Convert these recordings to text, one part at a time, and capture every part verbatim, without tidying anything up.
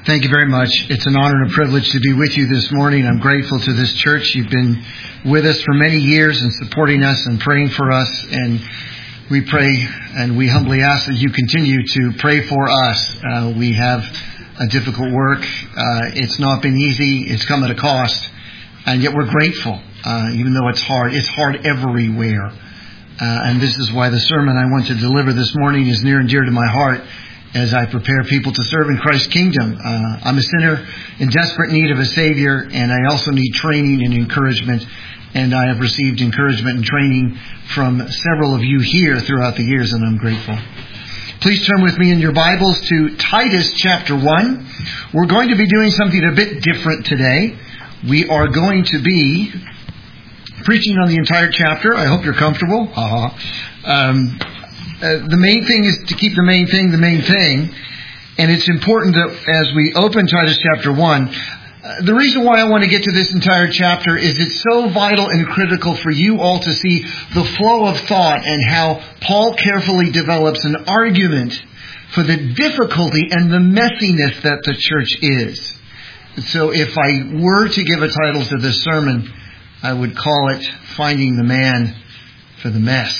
Thank you very much. It's an honor and a privilege to be with you this morning. I'm grateful to this church. You've been with us for many years and supporting us and praying for us. And we pray and we humbly ask that you continue to pray for us. Uh, we have a difficult work. Uh, it's not been easy. It's come at a cost. And yet we're grateful, uh, even though it's hard. It's hard everywhere. Uh, and this is why the sermon I want to deliver this morning is near and dear to my heart as I prepare people to serve in Christ's kingdom. Uh, I'm a sinner in desperate need of a Savior, and I also need training and encouragement. And I have received encouragement and training from several of you here throughout the years, and I'm grateful. Please turn with me in your Bibles to Titus chapter one. We're going to be doing something a bit different today. We are going to be preaching on the entire chapter. I hope you're comfortable. Uh-huh. Um, uh, the main thing is to keep the main thing the main thing. And it's important that as we open Titus chapter one, uh, the reason why I want to get to this entire chapter is it's so vital and critical for you all to see the flow of thought and how Paul carefully develops an argument for the difficulty and the messiness that the church is. So if I were to give a title to this sermon, I would call it Finding the Man for the Mess.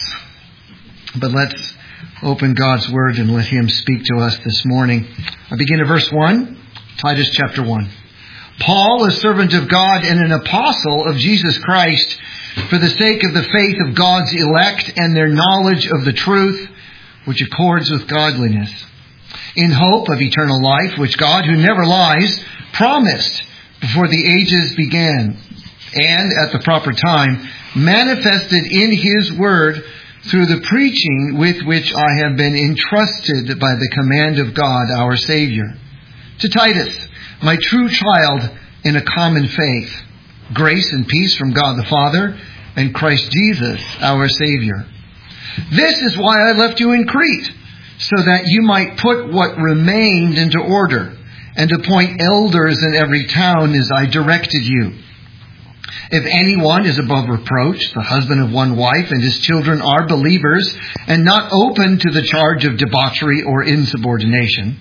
But let's open God's Word and let Him speak to us this morning. I begin at verse one, Titus chapter one. Paul, a servant of God and an apostle of Jesus Christ, for the sake of the faith of God's elect and their knowledge of the truth, which accords with godliness, in hope of eternal life, which God, who never lies, promised before the ages began, and at the proper time manifested in His word through the preaching with which I have been entrusted by the command of God our Savior. To Titus, my true child in a common faith, grace and peace from God the Father and Christ Jesus our Savior. This is why I left you in Crete, so that you might put what remained into order, and appoint elders in every town as I directed you. If anyone is above reproach, the husband of one wife, and his children are believers, and not open to the charge of debauchery or insubordination.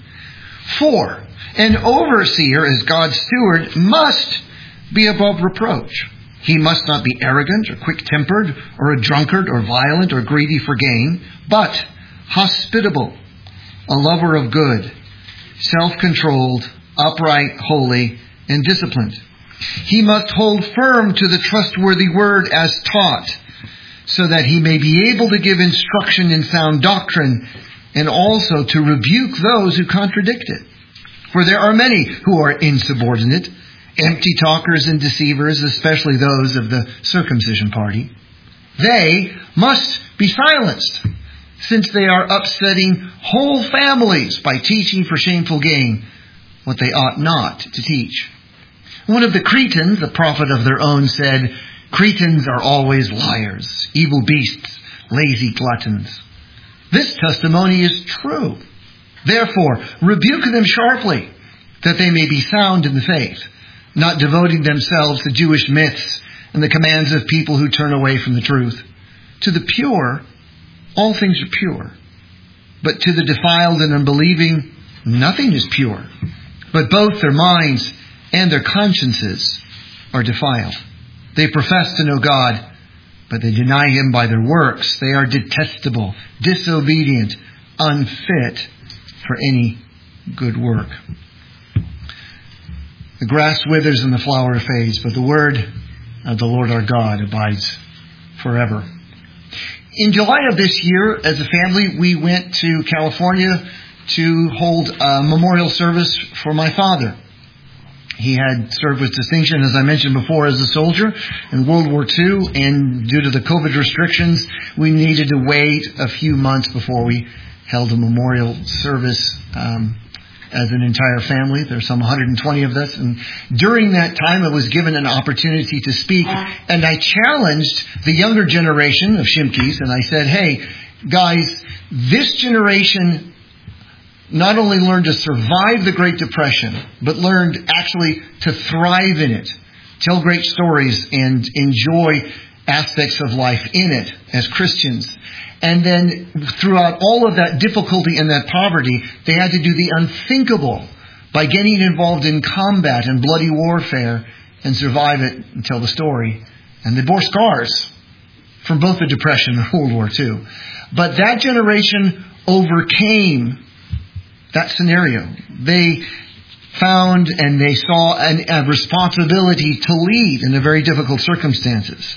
For an overseer as God's steward must be above reproach. He must not be arrogant or quick-tempered or a drunkard or violent or greedy for gain, but hospitable, a lover of good, self-controlled, upright, holy, and disciplined. He must hold firm to the trustworthy word as taught, so that he may be able to give instruction in sound doctrine, and also to rebuke those who contradict it. For there are many who are insubordinate, empty talkers and deceivers, especially those of the circumcision party. They must be silenced, since they are upsetting whole families by teaching for shameful gain what they ought not to teach. One of the Cretans, a prophet of their own, said, Cretans are always liars, evil beasts, lazy gluttons. This testimony is true. Therefore, rebuke them sharply, that they may be sound in the faith, not devoting themselves to Jewish myths and the commands of people who turn away from the truth. To the pure, all things are pure. But to the defiled and unbelieving, nothing is pure. But both their minds and their consciences are defiled. They profess to know God, but they deny Him by their works. They are detestable, disobedient, unfit for any good work. The grass withers and the flower fades, but the word of the Lord our God abides forever. In July of this year, as a family, we went to California to hold a memorial service for my father. He had served with distinction, as I mentioned before, as a soldier in World War Two, and due to the COVID restrictions, we needed to wait a few months before we held a memorial service um, as an entire family. There's some one hundred twenty of us, and during that time I was given an opportunity to speak, and I challenged the younger generation of Shimkis, and I said, hey, guys, this generation not only learned to survive the Great Depression, but learned actually to thrive in it, tell great stories, and enjoy aspects of life in it as Christians. And then throughout all of that difficulty and that poverty, they had to do the unthinkable by getting involved in combat and bloody warfare and survive it and tell the story. And they bore scars from both the Depression and World War Two. But that generation overcame that scenario. They found and they saw an, a responsibility to lead in a very difficult circumstances.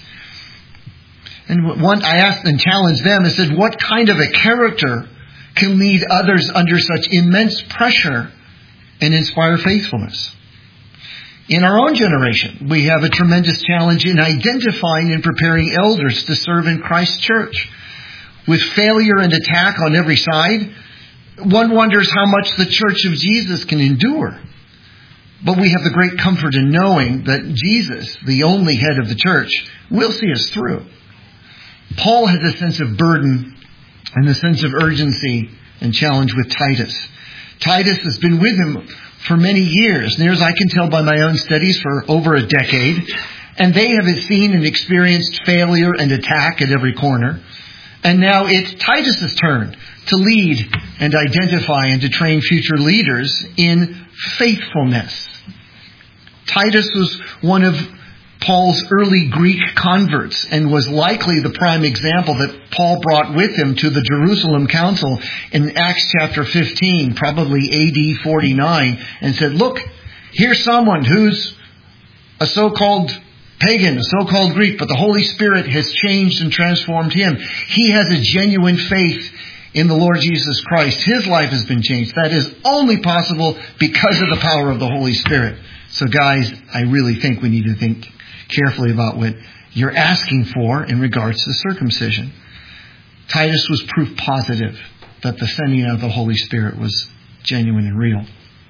And one, I asked and challenged them and said, what kind of a character can lead others under such immense pressure and inspire faithfulness? In our own generation, we have a tremendous challenge in identifying and preparing elders to serve in Christ's church. With failure and attack on every side, one wonders how much the Church of Jesus can endure. But we have the great comfort in knowing that Jesus, the only head of the church, will see us through. Paul has a sense of burden and a sense of urgency and challenge with Titus. Titus has been with him for many years, near as I can tell by my own studies, for over a decade. And they have seen and experienced failure and attack at every corner. And now it's Titus's turn to lead and identify and to train future leaders in faithfulness. Titus was one of Paul's early Greek converts and was likely the prime example that Paul brought with him to the Jerusalem Council in Acts chapter fifteen, probably A D forty-nine, and said, look, here's someone who's a so-called pagan, a so-called Greek, but the Holy Spirit has changed and transformed him. He has a genuine faith in the Lord Jesus Christ. His life has been changed. That is only possible because of the power of the Holy Spirit. So guys, I really think we need to think carefully about what you're asking for in regards to circumcision. Titus was proof positive that the sending of the Holy Spirit was genuine and real.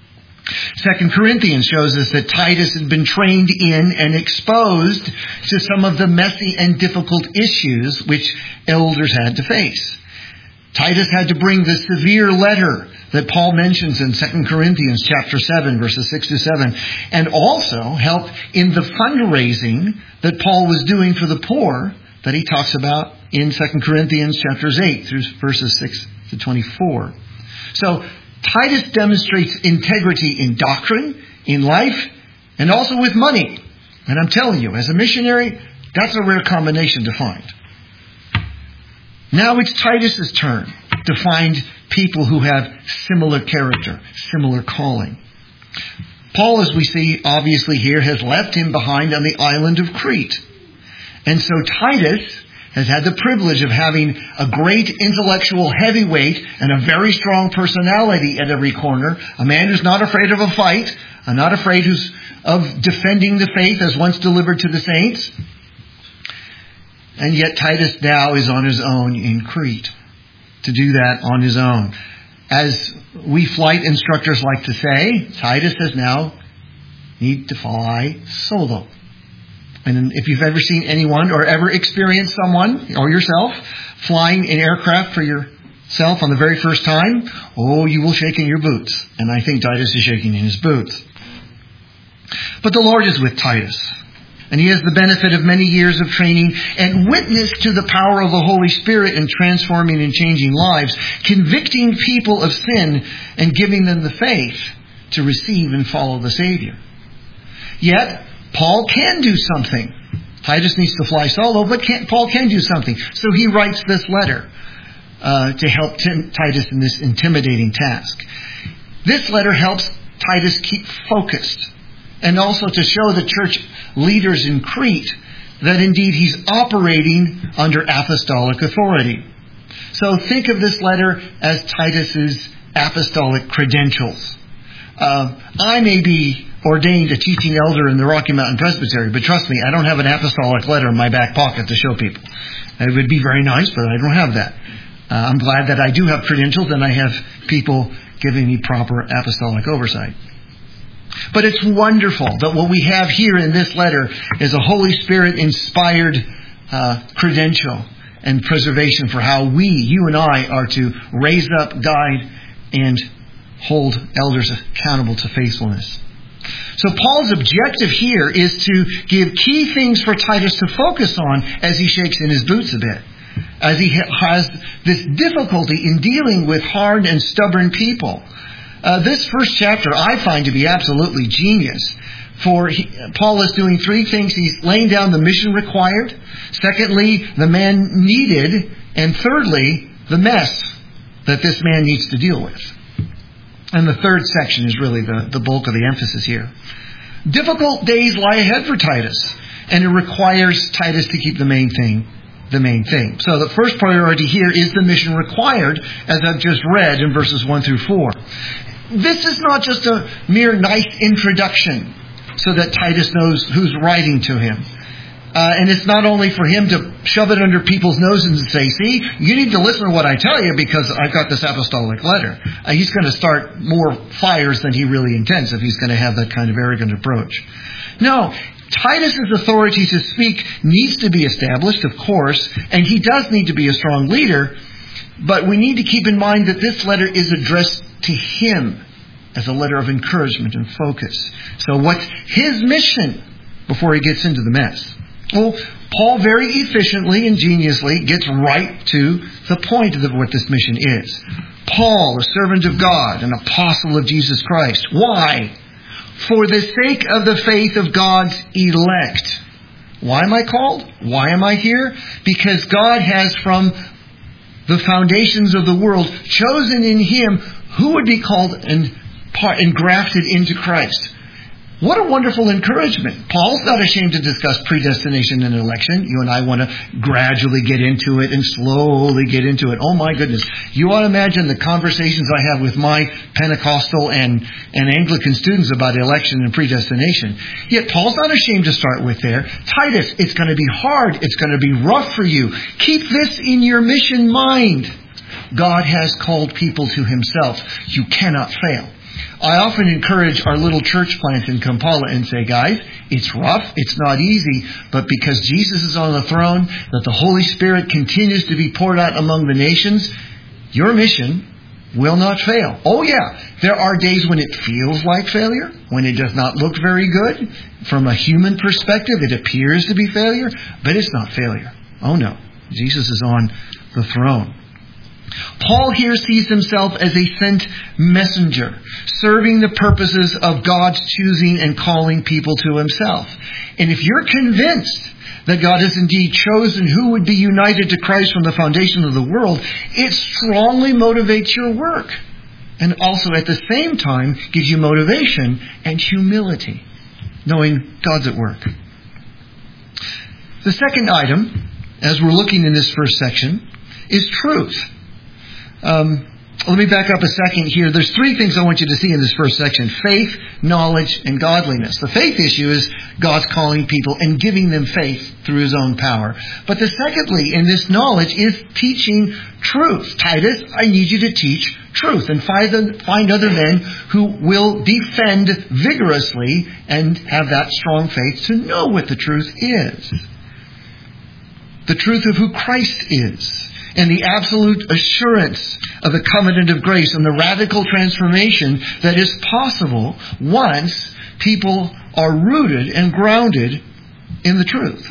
Second Corinthians shows us that Titus had been trained in and exposed to some of the messy and difficult issues which elders had to face. Titus had to bring the severe letter that Paul mentions in Second Corinthians chapter seven, verses six to seven, and also help in the fundraising that Paul was doing for the poor that he talks about in Second Corinthians chapters eight through verses six to twenty-four. So Titus demonstrates integrity in doctrine, in life, and also with money. And I'm telling you, as a missionary, that's a rare combination to find. Now it's Titus's turn to find people who have similar character, similar calling. Paul, as we see obviously here, has left him behind on the island of Crete. And so Titus has had the privilege of having a great intellectual heavyweight and a very strong personality at every corner. A man who's not afraid of a fight, and not afraid who's of defending the faith as once delivered to the saints. And yet Titus now is on his own in Crete to do that on his own. As we flight instructors like to say, Titus has now need to fly solo. And if you've ever seen anyone or ever experienced someone or yourself flying an aircraft for yourself on the very first time, oh, you will shake in your boots. And I think Titus is shaking in his boots. But the Lord is with Titus. And he has the benefit of many years of training and witness to the power of the Holy Spirit in transforming and changing lives, convicting people of sin and giving them the faith to receive and follow the Savior. Yet, Paul can do something. Titus needs to fly solo, but can, Paul can do something. So he writes this letter uh, to help Tim, Titus in this intimidating task. This letter helps Titus keep focused, and also to show the church leaders in Crete that indeed he's operating under apostolic authority. So think of this letter as Titus's apostolic credentials. Uh, I may be ordained a teaching elder in the Rocky Mountain Presbytery, but trust me, I don't have an apostolic letter in my back pocket to show people. It would be very nice, but I don't have that. Uh, I'm glad that I do have credentials and I have people giving me proper apostolic oversight. But it's wonderful that what we have here in this letter is a Holy Spirit inspired uh, credential and preservation for how we, you and I, are to raise up, guide, and hold elders accountable to faithfulness. So Paul's objective here is to give key things for Titus to focus on as he shakes in his boots a bit, as he has this difficulty in dealing with hard and stubborn people. Uh, this first chapter I find to be absolutely genius. For he, Paul is doing three things. He's laying down the mission required. Secondly, the man needed. And thirdly, the mess that this man needs to deal with. And the third section is really the, the bulk of the emphasis here. Difficult days lie ahead for Titus, and it requires Titus to keep the main thing, the main thing. So the first priority here is the mission required, as I've just read in verses one through four. This is not just a mere nice introduction so that Titus knows who's writing to him. Uh, and it's not only for him to shove it under people's noses and say, see, you need to listen to what I tell you because I've got this apostolic letter. Uh, he's going to start more fires than he really intends if he's going to have that kind of arrogant approach. No, Titus's authority to speak needs to be established, of course, and he does need to be a strong leader, but we need to keep in mind that this letter is addressed to him as a letter of encouragement and focus. So what's his mission before he gets into the mess? Well, Paul very efficiently, ingeniously, gets right to the point of what this mission is. Paul, a servant of God, an apostle of Jesus Christ. Why? For the sake of the faith of God's elect. Why am I called? Why am I here? Because God has from the foundations of the world chosen in Him who would be called and engrafted into Christ. What a wonderful encouragement. Paul's not ashamed to discuss predestination and election. You and I want to gradually get into it and slowly get into it. Oh my goodness. You ought to imagine the conversations I have with my Pentecostal and, and Anglican students about election and predestination. Yet Paul's not ashamed to start with there. Titus, it's going to be hard. It's going to be rough for you. Keep this in your mission mind. God has called people to Himself. You cannot fail. I often encourage our little church plant in Kampala and say, guys, it's rough, it's not easy, but because Jesus is on the throne, that the Holy Spirit continues to be poured out among the nations, your mission will not fail. Oh yeah, there are days when it feels like failure, when it does not look very good. From a human perspective, it appears to be failure, but it's not failure. Oh no, Jesus is on the throne. Paul here sees himself as a sent messenger, serving the purposes of God's choosing and calling people to Himself. And if you're convinced that God has indeed chosen who would be united to Christ from the foundation of the world, it strongly motivates your work. And also at the same time gives you motivation and humility, knowing God's at work. The second item, as we're looking in this first section, is truth. Um, let me back up a second here. There's three things I want you to see in this first section. Faith, knowledge, and godliness. The faith issue is God's calling people and giving them faith through His own power. But the secondly, in this knowledge, is teaching truth. Titus, I need you to teach truth and find, find other men who will defend vigorously and have that strong faith to know what the truth is. The truth of who Christ is. And the absolute assurance of the covenant of grace and the radical transformation that is possible once people are rooted and grounded in the truth.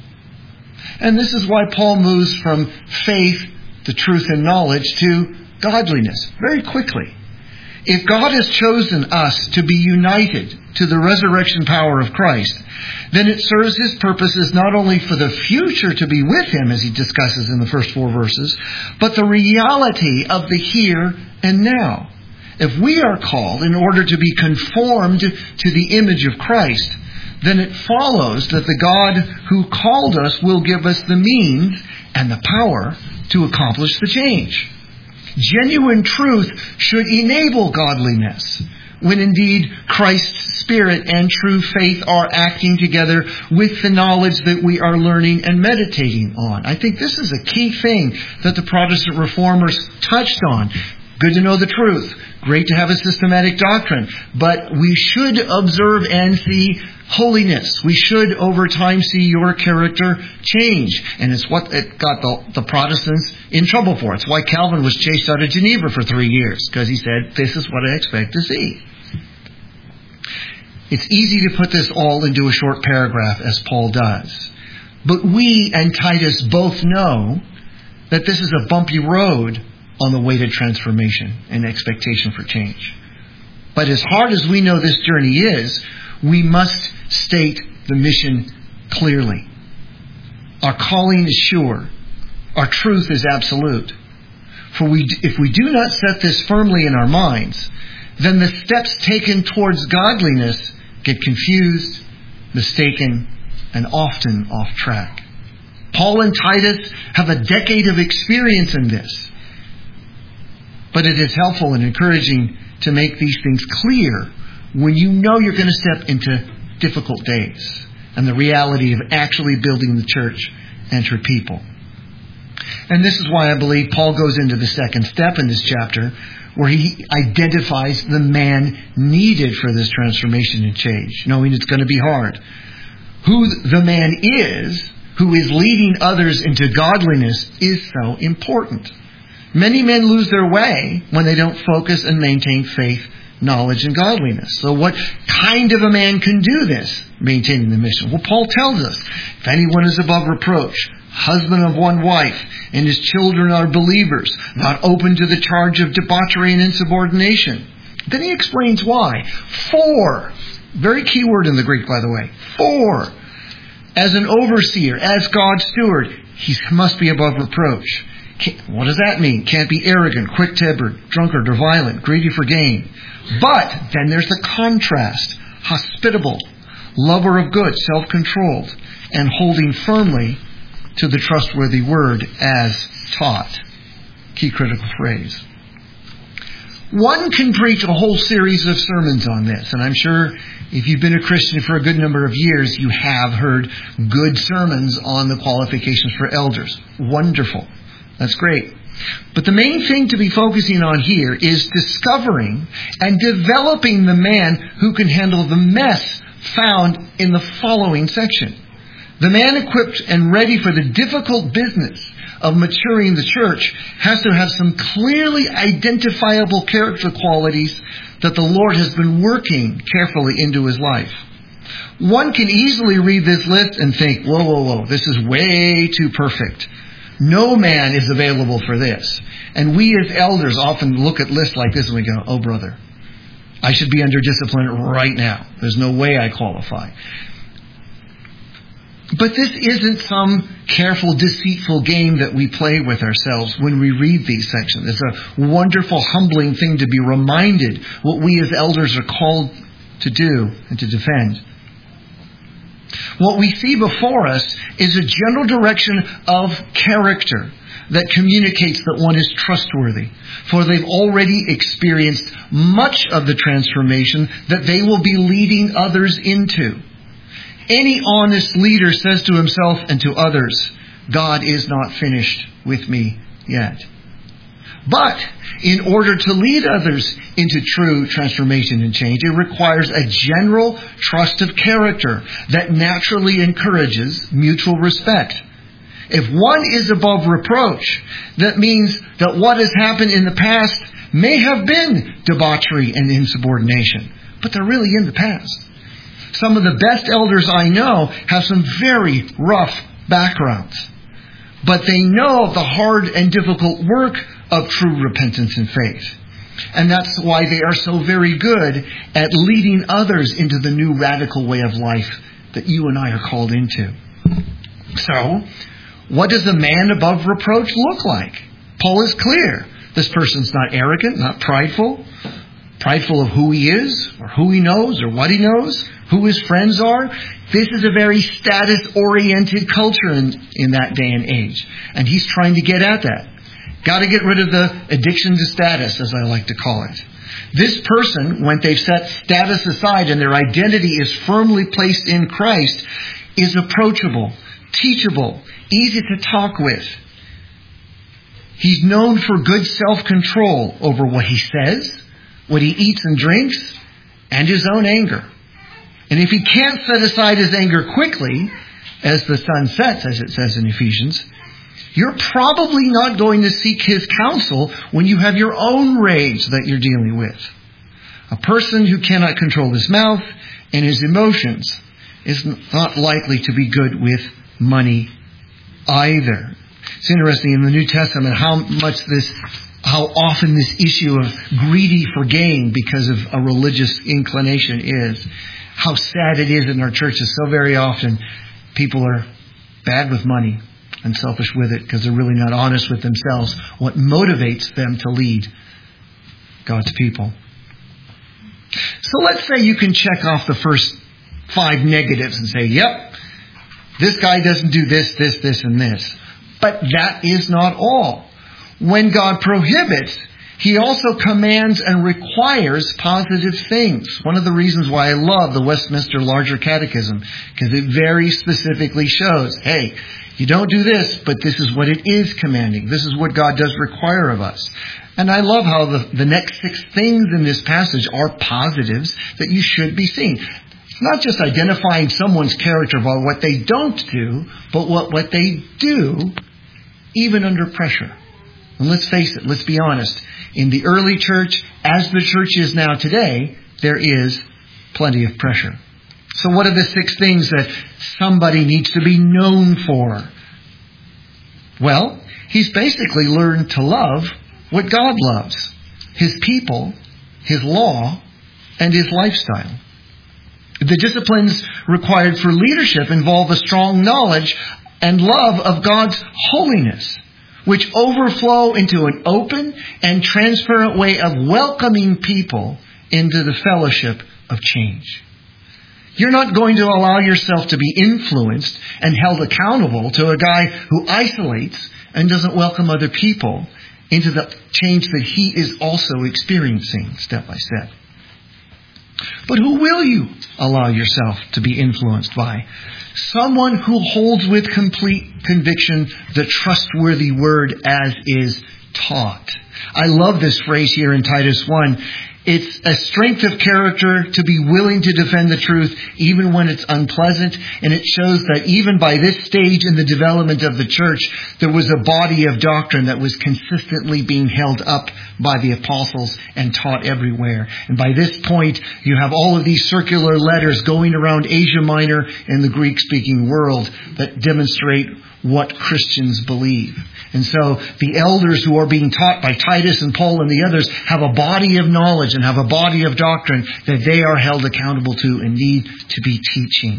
And this is why Paul moves from faith to truth and knowledge to godliness very quickly. If God has chosen us to be united to the resurrection power of Christ, then it serves His purposes not only for the future to be with Him, as he discusses in the first four verses, but the reality of the here and now. If we are called in order to be conformed to the image of Christ, then it follows that the God who called us will give us the means and the power to accomplish the change. Genuine truth should enable godliness, when indeed Christ's Spirit and true faith are acting together with the knowledge that we are learning and meditating on. I think this is a key thing that the Protestant Reformers touched on. Good to know the truth. Great to have a systematic doctrine. But we should observe and see holiness. We should over time see your character change. And it's what it got the, the Protestants in trouble for. It's why Calvin was chased out of Geneva for three years. Because he said, this is what I expect to see. It's easy to put this all into a short paragraph, as Paul does. But we and Titus both know that this is a bumpy road on the way to transformation and expectation for change. But as hard as we know this journey is, we must state the mission clearly. Our calling is sure. Our truth is absolute. For we, if we do not set this firmly in our minds, then the steps taken towards godliness get confused, mistaken, and often off track. Paul and Titus have a decade of experience in this. But it is helpful and encouraging to make these things clear when you know you're going to step into difficult days and the reality of actually building the church and her people. And this is why I believe Paul goes into the second step in this chapter, where he identifies the man needed for this transformation and change, knowing it's going to be hard. Who the man is, who is leading others into godliness, is so important. Many men lose their way when they don't focus and maintain faith, knowledge, and godliness. So what kind of a man can do this, maintaining the mission? Well, Paul tells us, if anyone is above reproach, husband of one wife, and his children are believers, not open to the charge of debauchery and insubordination. Then he explains why. For, very key word in the Greek, by the way, for, as an overseer, as God's steward, he must be above reproach. What does that mean? Can't be arrogant, quick-tempered, drunkard, or violent, greedy for gain. But then there's the contrast. Hospitable, lover of good, self-controlled, and holding firmly to the trustworthy word as taught. Key critical phrase. One can preach a whole series of sermons on this, and I'm sure if you've been a Christian for a good number of years, you have heard good sermons on the qualifications for elders. Wonderful. That's great. But the main thing to be focusing on here is discovering and developing the man who can handle the mess found in the following section. The man equipped and ready for the difficult business of maturing the church has to have some clearly identifiable character qualities that the Lord has been working carefully into his life. One can easily read this list and think, whoa, whoa, whoa, this is way too perfect. No man is available for this. And we as elders often look at lists like this and we go, oh brother, I should be under discipline right now. There's no way I qualify. But this isn't some careful, deceitful game that we play with ourselves when we read these sections. It's a wonderful, humbling thing to be reminded what we as elders are called to do and to defend. What we see before us is a general direction of character that communicates that one is trustworthy, for they've already experienced much of the transformation that they will be leading others into. Any honest leader says to himself and to others, God is not finished with me yet. But in order to lead others into true transformation and change, it requires a general trust of character that naturally encourages mutual respect. If one is above reproach, that means that what has happened in the past may have been debauchery and insubordination, but they're really in the past. Some of the best elders I know have some very rough backgrounds, but they know of the hard and difficult work of true repentance and faith. And that's why they are so very good at leading others into the new radical way of life that you and I are called into. So, what does a man above reproach look like? Paul is clear. This person's not arrogant, not prideful, prideful of who he is, or who he knows, or what he knows, who his friends are. This is a very status-oriented culture in, in that day and age. And he's trying to get at that. Got to get rid of the addiction to status, as I like to call it. This person, when they've set status aside and their identity is firmly placed in Christ, is approachable, teachable, easy to talk with. He's known for good self-control over what he says, what he eats and drinks, and his own anger. And if he can't set aside his anger quickly, as the sun sets, as it says in Ephesians, you're probably not going to seek his counsel when you have your own rage that you're dealing with. A person who cannot control his mouth and his emotions is not likely to be good with money either. It's interesting in the New Testament how much this how often this issue of greedy for gain because of a religious inclination is. How sad it is in our churches. So very often people are bad with money and selfish with it because they're really not honest with themselves. What motivates them to lead God's people. So let's say you can check off the first five negatives and say, yep, this guy doesn't do this, this, this, and this. But that is not all. When God prohibits, He also commands and requires positive things. One of the reasons why I love the Westminster Larger Catechism, because it very specifically shows, hey, you don't do this, but this is what it is commanding. This is what God does require of us. And I love how the, the next six things in this passage are positives that you should be seeing. It's not just identifying someone's character by what they don't do, but what, what they do, even under pressure. And let's face it, let's be honest. In the early church, as the church is now today, there is plenty of pressure. So what are the six things that somebody needs to be known for? Well, he's basically learned to love what God loves. His people, His law, and His lifestyle. The disciplines required for leadership involve a strong knowledge and love of God's holiness, which overflow into an open and transparent way of welcoming people into the fellowship of change. You're not going to allow yourself to be influenced and held accountable to a guy who isolates and doesn't welcome other people into the change that he is also experiencing step by step. But who will you allow yourself to be influenced by? Someone who holds with complete conviction the trustworthy word as is taught. I love this phrase here in Titus one. It's a strength of character to be willing to defend the truth even when it's unpleasant. And it shows that even by this stage in the development of the church, there was a body of doctrine that was consistently being held up by the apostles and taught everywhere. And by this point, you have all of these circular letters going around Asia Minor and the Greek-speaking world that demonstrate what Christians believe. And so the elders who are being taught by Titus and Paul and the others have a body of knowledge and have a body of doctrine that they are held accountable to and need to be teaching.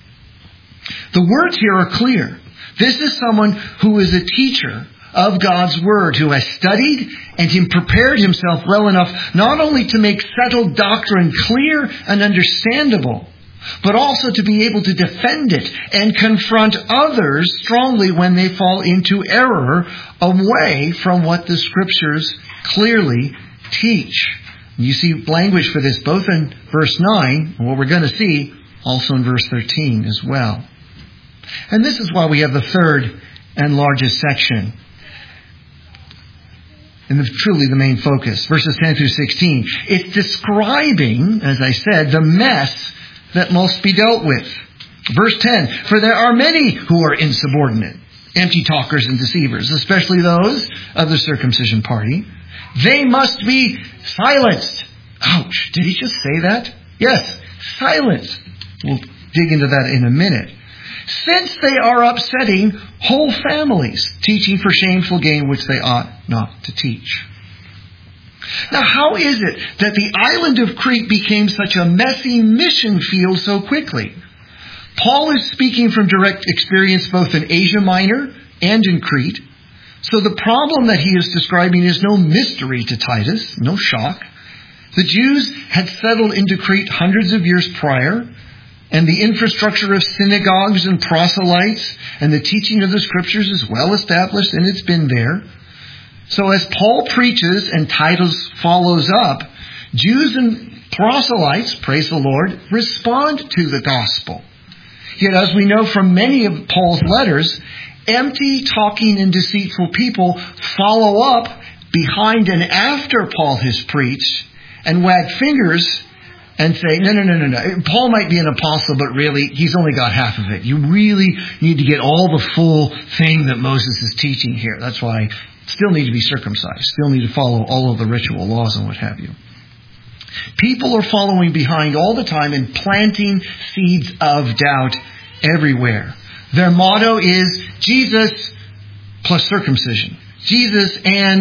The words here are clear. This is someone who is a teacher of God's Word, who has studied and he prepared himself well enough not only to make settled doctrine clear and understandable, but also to be able to defend it and confront others strongly when they fall into error away from what the Scriptures clearly teach. You see language for this both in verse nine, and what we're going to see also in verse thirteen as well. And this is why we have the third and largest section, and the, truly the main focus, verses ten through sixteen. It's describing, as I said, the mess that must be dealt with. Verse ten, for there are many who are insubordinate, empty talkers and deceivers, especially those of the circumcision party. They must be silenced. Ouch, did he just say that? Yes, silenced. We'll dig into that in a minute. Since they are upsetting whole families, teaching for shameful gain which they ought not to teach. Now, how is it that the island of Crete became such a messy mission field so quickly? Paul is speaking from direct experience both in Asia Minor and in Crete. So the problem that he is describing is no mystery to Titus, no shock. The Jews had settled into Crete hundreds of years prior, and the infrastructure of synagogues and proselytes and the teaching of the Scriptures is well established, and it's been there. So as Paul preaches and Titus follows up, Jews and proselytes, praise the Lord, respond to the gospel. Yet as we know from many of Paul's letters, empty, talking, and deceitful people follow up behind and after Paul has preached and wag fingers and say, no, no, no, no, no. Paul might be an apostle, but really, he's only got half of it. You really need to get all the full thing that Moses is teaching here. That's why still need to be circumcised, still need to follow all of the ritual laws and what have you. People are following behind all the time and planting seeds of doubt everywhere. Their motto is Jesus plus circumcision. Jesus and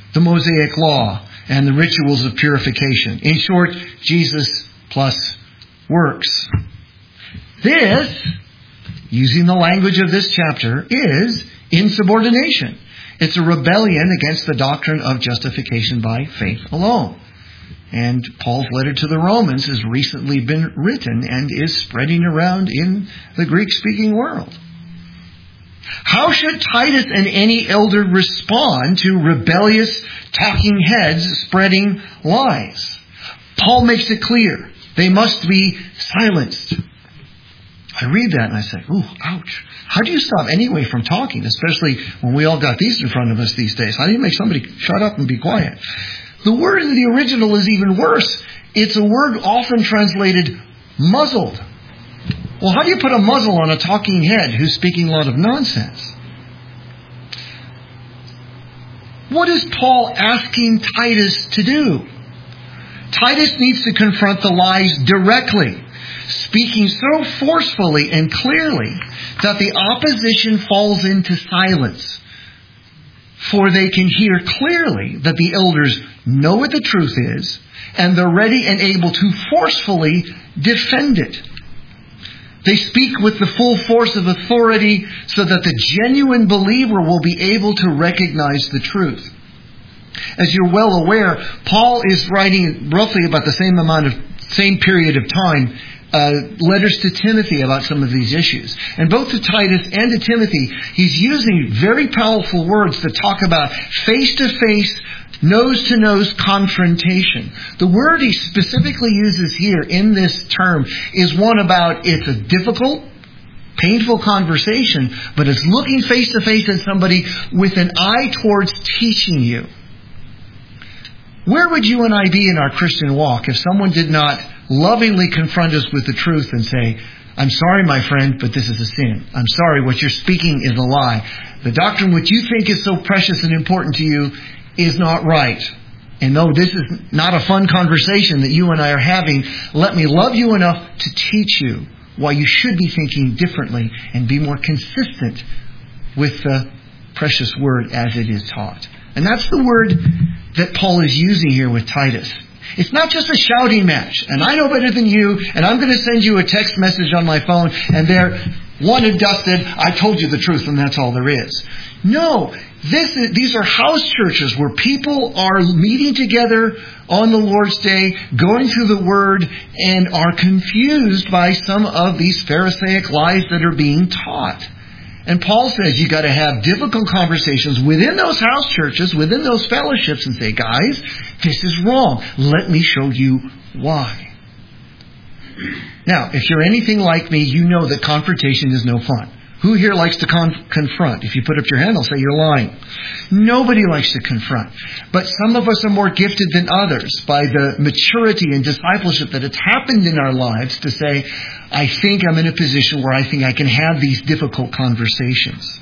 the Mosaic Law, and the rituals of purification. In short, Jesus plus works. This, using the language of this chapter, is insubordination. It's a rebellion against the doctrine of justification by faith alone. And Paul's letter to the Romans has recently been written and is spreading around in the Greek-speaking world. How should Titus and any elder respond to rebellious talking heads spreading lies? Paul makes it clear. They must be silenced. I read that and I say, ooh, ouch. How do you stop anyway from talking, especially when we all got these in front of us these days? How do you make somebody shut up and be quiet? The word in the original is even worse. It's a word often translated muzzled. Well, how do you put a muzzle on a talking head who's speaking a lot of nonsense? What is Paul asking Titus to do? Titus needs to confront the lies directly, speaking so forcefully and clearly that the opposition falls into silence. For they can hear clearly that the elders know what the truth is, and they're ready and able to forcefully defend it. They speak with the full force of authority so that the genuine believer will be able to recognize the truth. As you're well aware, Paul is writing roughly about the same amount of, same period of time, uh, letters to Timothy about some of these issues. And both to Titus and to Timothy, he's using very powerful words that talk about face-to-face, nose-to-nose confrontation. The word he specifically uses here in this term is one about it's a difficult, painful conversation, but it's looking face-to-face at somebody with an eye towards teaching you. Where would you and I be in our Christian walk if someone did not lovingly confront us with the truth and say, I'm sorry, my friend, but this is a sin. I'm sorry, what you're speaking is a lie. The doctrine which you think is so precious and important to you is not right. And though this is not a fun conversation that you and I are having, let me love you enough to teach you why you should be thinking differently and be more consistent with the precious word as it is taught. And that's the word that Paul is using here with Titus. It's not just a shouting match, and I know better than you, and I'm going to send you a text message on my phone, and there, one and dusted, I told you the truth, and that's all there is. No, this is, these are house churches where people are meeting together on the Lord's Day, going through the Word, and are confused by some of these Pharisaic lies that are being taught. And Paul says you got to have difficult conversations within those house churches, within those fellowships, and say, guys, this is wrong. Let me show you why. Now, if you're anything like me, you know that confrontation is no fun. Who here likes to con- confront? If you put up your hand, I'll say you're lying. Nobody likes to confront. But some of us are more gifted than others by the maturity and discipleship that has happened in our lives to say, I think I'm in a position where I think I can have these difficult conversations.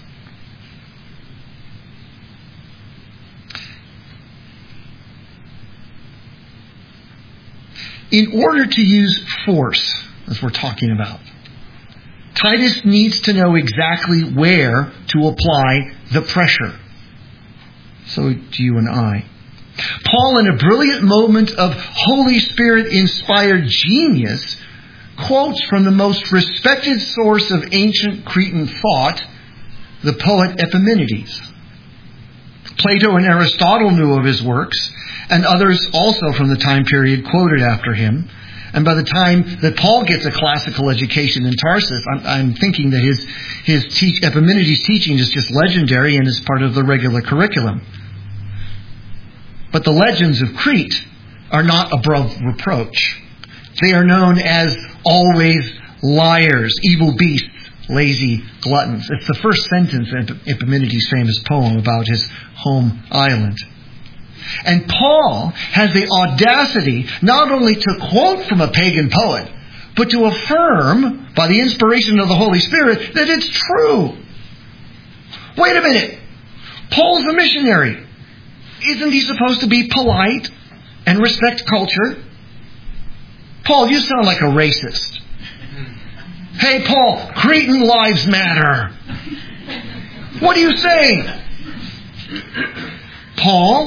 In order to use force, as we're talking about, Titus needs to know exactly where to apply the pressure. So do you and I. Paul, in a brilliant moment of Holy Spirit-inspired genius, quotes from the most respected source of ancient Cretan thought, the poet Epimenides. Plato and Aristotle knew of his works, and others also from the time period quoted after him. And by the time that Paul gets a classical education in Tarsus, I'm, I'm thinking that his his teach, Epimenides' teaching is just legendary and is part of the regular curriculum. But the legends of Crete are not above reproach. They are known as always liars, evil beasts, lazy gluttons. It's the first sentence in Epimenides' famous poem about his home island. And Paul has the audacity not only to quote from a pagan poet, but to affirm, by the inspiration of the Holy Spirit, that it's true. Wait a minute. Paul's a missionary. Isn't he supposed to be polite and respect culture? Paul, you sound like a racist. Hey, Paul, Cretan lives matter. What are you saying? Paul,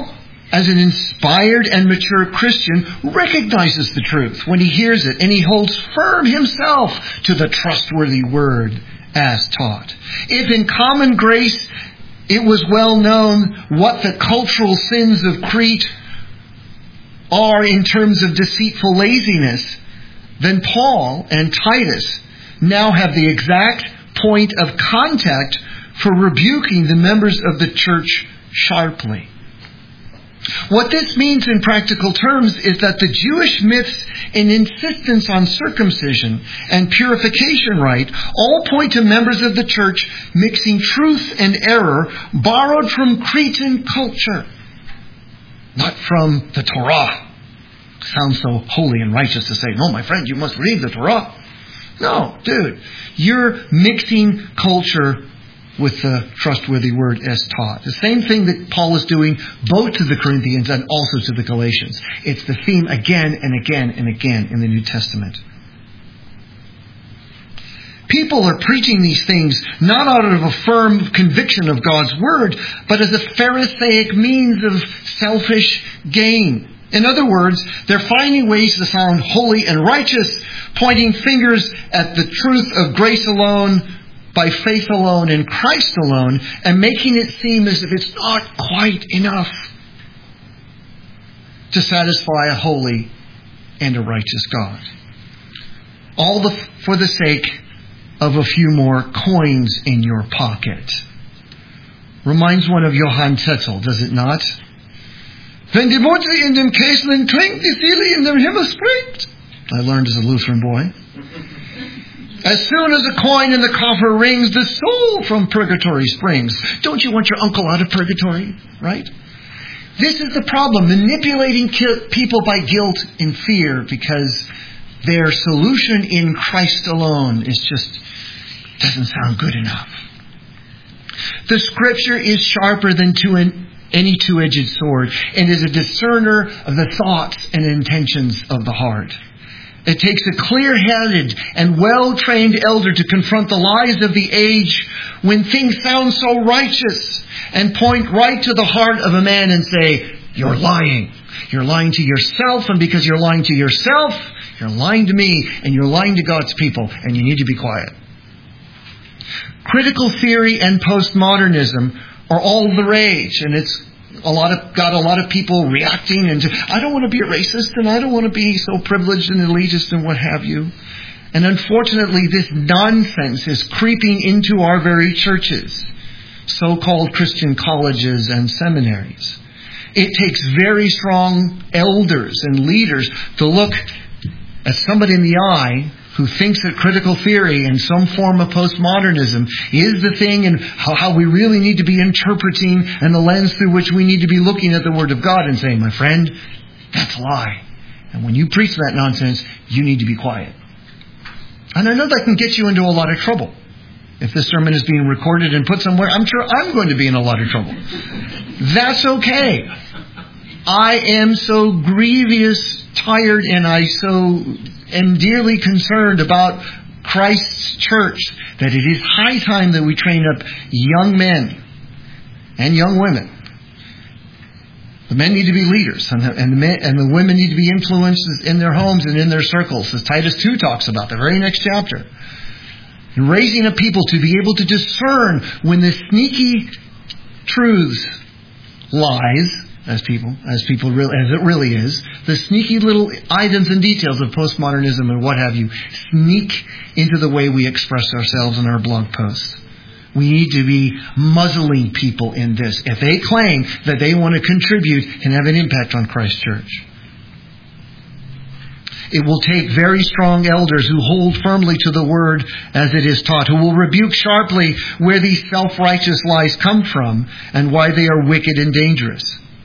as an inspired and mature Christian, recognizes the truth when he hears it, and he holds firm himself to the trustworthy word as taught. If in common grace it was well known what the cultural sins of Crete are in terms of deceitful laziness, then Paul and Titus now have the exact point of contact for rebuking the members of the church sharply. What this means in practical terms is that the Jewish myths and insistence on circumcision and purification rite all point to members of the church mixing truth and error borrowed from Cretan culture, not from the Torah. Sounds so holy and righteous to say, no, my friend, you must read the Torah. No, dude, you're mixing culture with the trustworthy word as taught. The same thing that Paul is doing both to the Corinthians and also to the Galatians. It's the theme again and again and again in the New Testament. People are preaching these things not out of a firm conviction of God's word, but as a Pharisaic means of selfish gain. In other words, they're finding ways to sound holy and righteous, pointing fingers at the truth of grace alone, by faith alone, in Christ alone, and making it seem as if it's not quite enough to satisfy a holy and a righteous God. All the, for the sake of a few more coins in your pocket. Reminds one of Johann Tetzel, does it not? Wenn die Mutter in dem Käslein klingt, die Seele in dem Himmel springt. I learned as a Lutheran boy. As soon as a coin in the coffer rings, the soul from purgatory springs. Don't you want your uncle out of purgatory, right? This is the problem, manipulating people by guilt and fear because their solution in Christ alone is just, doesn't sound good enough. The Scripture is sharper than two in, any two-edged sword and is a discerner of the thoughts and intentions of the heart. It takes a clear-headed and well-trained elder to confront the lies of the age when things sound so righteous and point right to the heart of a man and say, you're lying. You're lying to yourself, and because you're lying to yourself, you're lying to me, and you're lying to God's people, and you need to be quiet. Critical theory and postmodernism are all the rage, and it's a lot of got a lot of people reacting and I don't want to be a racist and I don't want to be so privileged and elitist and what have you. And unfortunately, this nonsense is creeping into our very churches, so-called Christian colleges and seminaries. It takes very strong elders and leaders to look at somebody in the eye who thinks that critical theory and some form of postmodernism is the thing and how, how we really need to be interpreting and the lens through which we need to be looking at the Word of God and saying, my friend, that's a lie. And when you preach that nonsense, you need to be quiet. And I know that can get you into a lot of trouble. If this sermon is being recorded and put somewhere, I'm sure I'm going to be in a lot of trouble. That's okay. I am so grievous, tired, and I so am dearly concerned about Christ's church that it is high time that we train up young men and young women. The men need to be leaders, and the, and, the men, and the women need to be influencers in their homes and in their circles, as Titus two talks about, the very next chapter. And raising up people to be able to discern when the sneaky truths, lies, as people, as people really, as it really is, the sneaky little items and details of postmodernism and what have you, sneak into the way we express ourselves in our blog posts. We need to be muzzling people in this if they claim that they want to contribute and have an impact on Christ's church. It will take very strong elders who hold firmly to the word as it is taught, who will rebuke sharply where these self-righteous lies come from and why they are wicked and dangerous.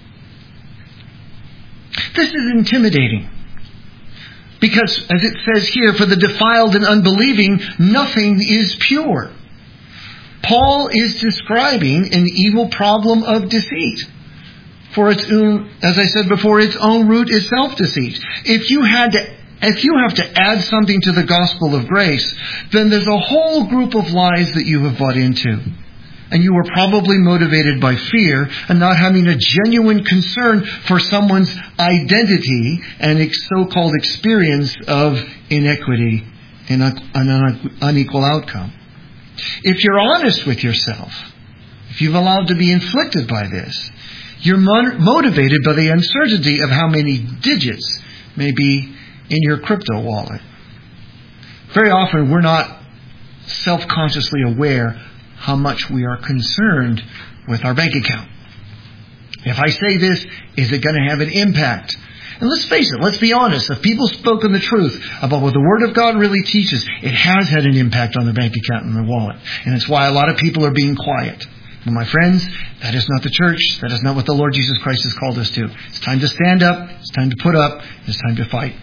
This is intimidating. Because, as it says here, for the defiled and unbelieving, nothing is pure. Paul is describing an evil problem of deceit. For its own, as I said before, its own root is self-deceit. If you had to, if you have to add something to the gospel of grace, then there's a whole group of lies that you have bought into. And you were probably motivated by fear and not having a genuine concern for someone's identity and ex- so-called experience of inequity and an unequal outcome. If you're honest with yourself, if you've allowed to be inflicted by this, you're mo- motivated by the uncertainty of how many digits may be in your crypto wallet. Very often we're not self-consciously aware how much we are concerned with our bank account. If I say this, is it going to have an impact? And let's face it, let's be honest. If people spoken the truth about what the Word of God really teaches, it has had an impact on the bank account and the wallet. And it's why a lot of people are being quiet. But my friends, that is not the church. That is not what the Lord Jesus Christ has called us to. It's time to stand up. It's time to put up. It's time to fight.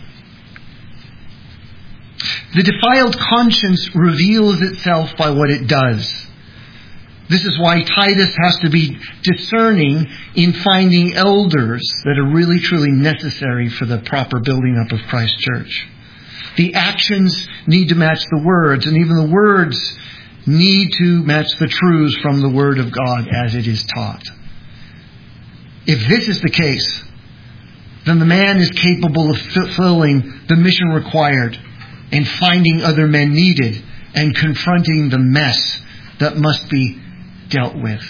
The defiled conscience reveals itself by what it does. This is why Titus has to be discerning in finding elders that are really truly necessary for the proper building up of Christ's church. The actions need to match the words, and even the words need to match the truths from the Word of God as it is taught. If this is the case, then the man is capable of fulfilling the mission required and finding other men needed and confronting the mess that must be dealt with.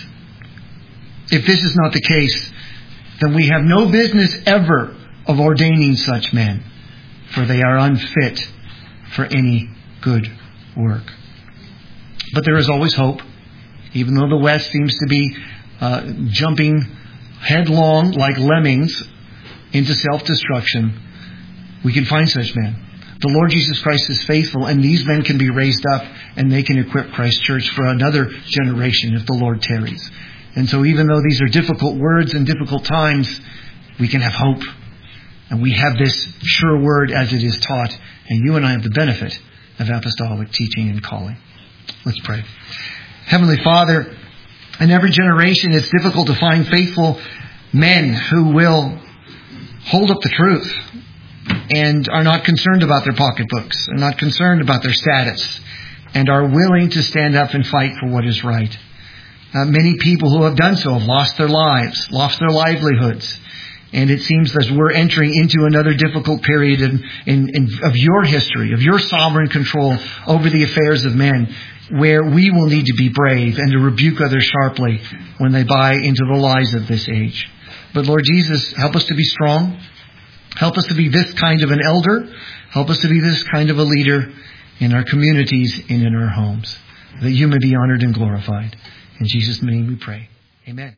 If this is not the case, then we have no business ever of ordaining such men, for they are unfit for any good work. But there is always hope, even though the West seems to be uh, jumping headlong like lemmings into self-destruction. We can find such men. The Lord Jesus Christ is faithful, and these men can be raised up, and they can equip Christ's church for another generation if the Lord tarries. And so even though these are difficult words and difficult times, we can have hope. And we have this sure word as it is taught, and you and I have the benefit of apostolic teaching and calling. Let's pray. Heavenly Father, in every generation it's difficult to find faithful men who will hold up the truth and are not concerned about their pocketbooks, are not concerned about their status, and are willing to stand up and fight for what is right. Uh, many people who have done so have lost their lives, lost their livelihoods. And it seems that we're entering into another difficult period in, in, in, of your history, of your sovereign control over the affairs of men, where we will need to be brave and to rebuke others sharply when they buy into the lies of this age. But Lord Jesus, help us to be strong. Help us to be this kind of an elder. Help us to be this kind of a leader in our communities and in our homes, that you may be honored and glorified. In Jesus' name we pray. Amen.